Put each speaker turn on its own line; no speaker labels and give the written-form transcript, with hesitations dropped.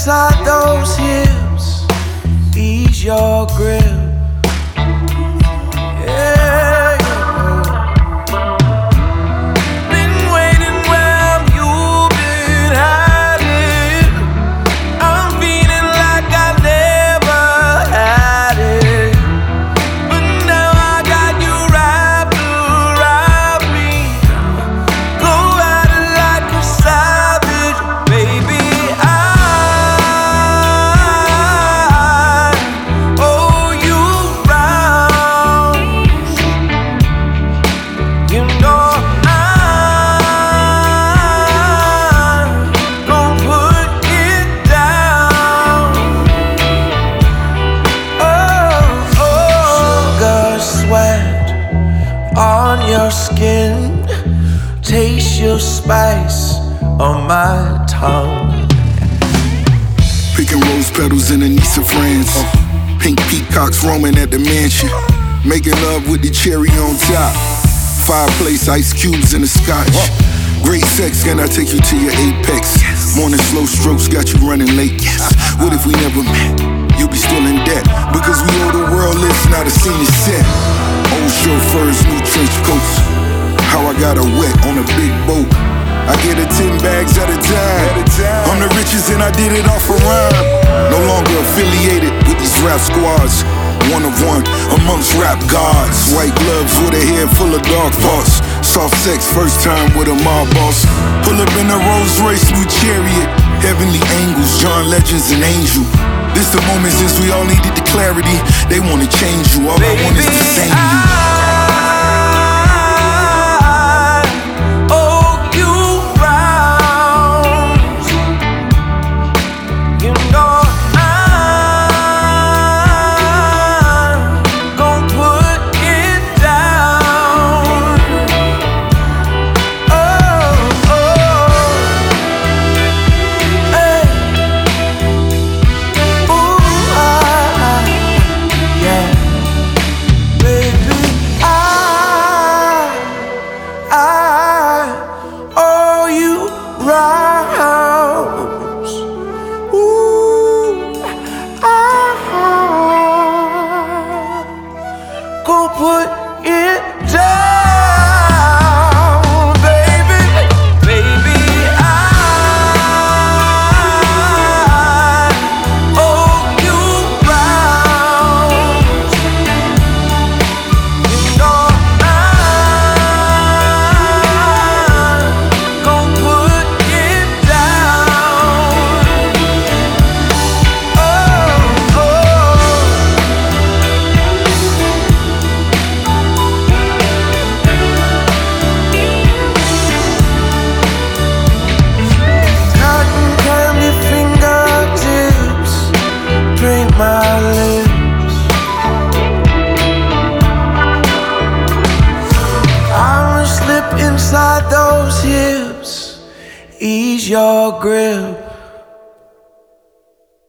inside those hips, ease your grip. Yeah, been waiting where you've been hiding. I'm feeling like I never had it, but now I got you wrapped around me. Go at it like a savage, baby. On your skin, taste your spice on my tongue.
Picking rose petals in the niece of France. Pink peacocks roaming at the mansion. Making love with the cherry on top. Fireplace, ice cubes in the scotch. Great sex, can I take you to your apex? Morning slow strokes got you running late. What if we never met? You'll be still in debt, because we owe the world list, now the scene is set. Old chauffeurs, new trench coats. How I got her wet on a big boat. I get her 10 bags at a time. I'm the richest and I did it off a rhyme. No longer affiliated with these rap squads. One of one amongst rap gods. White gloves with a head full of dog thoughts. Soft sex first time with a mob boss. Pull up in a Rolls Royce new chariot. Heavenly angels, John Legends and Angel. This the moment since we all needed the clarity. They wanna change you, all I want is to sing you. Go put it down, baby. Baby, I owe you round. You know I'm gon' put it down. Oh, oh. My lips, I'ma slip inside those hips, ease your grip.